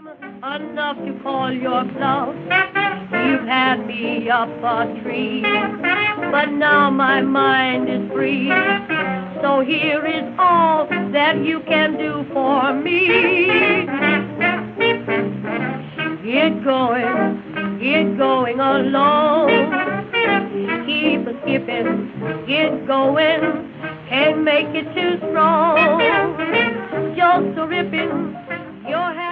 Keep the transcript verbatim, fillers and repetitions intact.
enough to call your bluff. You've had me up a tree, but now my mind is free. So here is all that you can do for me. Get going, get going along. Keep a skipping, get going. Can't make it too strong. Just a ripping your hand.